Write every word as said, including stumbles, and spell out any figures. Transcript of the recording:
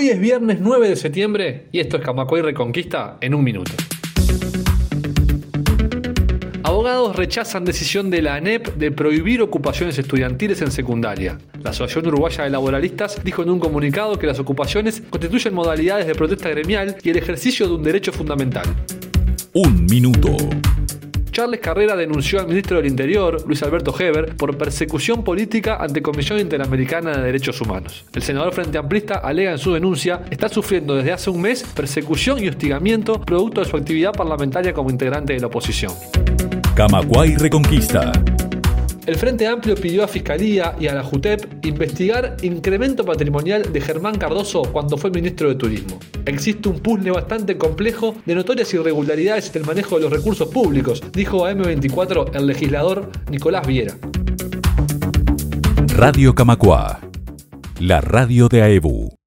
Hoy es viernes nueve de septiembre y esto es Camacuay Reconquista en un minuto. Abogados rechazan decisión de la ANEP de prohibir ocupaciones estudiantiles en secundaria. La Asociación Uruguaya de Laboralistas dijo en un comunicado que las ocupaciones constituyen modalidades de protesta gremial y el ejercicio de un derecho fundamental. Un minuto. Charles Carrera denunció al ministro del Interior, Luis Alberto Heber, por persecución política ante Comisión Interamericana de Derechos Humanos. El senador frente amplista alega en su denuncia estar sufriendo desde hace un mes persecución y hostigamiento producto de su actividad parlamentaria como integrante de la oposición. Camacuay Reconquista. El Frente Amplio pidió a Fiscalía y a la JUTEP investigar incremento patrimonial de Germán Cardoso cuando fue ministro de Turismo. Existe un puzzle bastante complejo de notorias irregularidades en el manejo de los recursos públicos, dijo a eme veinticuatro el legislador Nicolás Viera. Radio Camacuá, la radio de A E B U.